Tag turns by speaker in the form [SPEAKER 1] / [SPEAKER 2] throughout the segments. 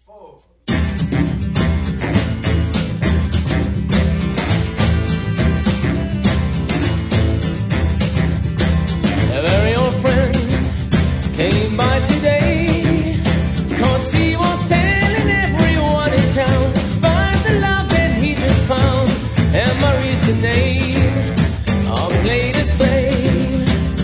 [SPEAKER 1] A very old friend came by today, 'cause he was telling everyone in town about the love that he just found. And Marie's the name of his latest flame.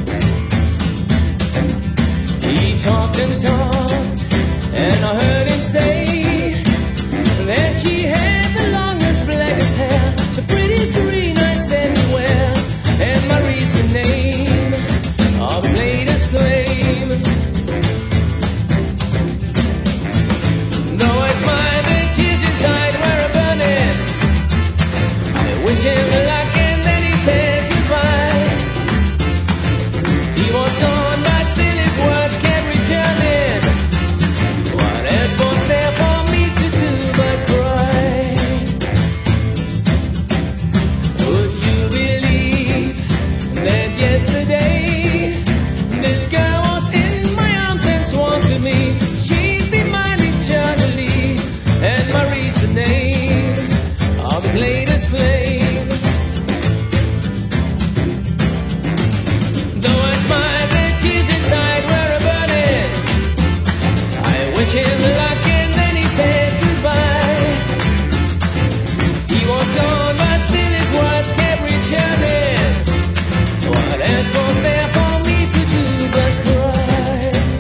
[SPEAKER 1] He talked and talked, and I heard him say that she had the longest, blackest hair, the prettiest green eyes anywhere. And Marie's the name of his latest flame. Though I smiled, the tears inside were a burning. I wish him luck, and then he said goodbye. He was gone, but still his words kept returning. What else was there for me to do but cry? Would you believe that yesterday this girl was in my arms and swore to me she'd be mine eternally? And Marie's the name of his latest flame. Though I smiled, the tears inside were a burning. I wish him luck, and then he said goodbye. He was gone, but still his words kept returning. What else was there for me to do but cry?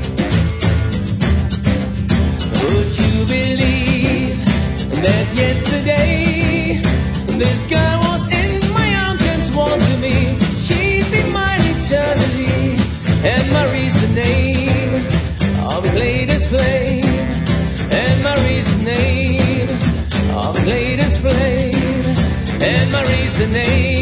[SPEAKER 1] Would you believe that yesterday this girl was in my arms and swore to me she'd be mine eternally? And Marie's the name of his latest flame. And Marie's the name of his latest flame. And Marie's the name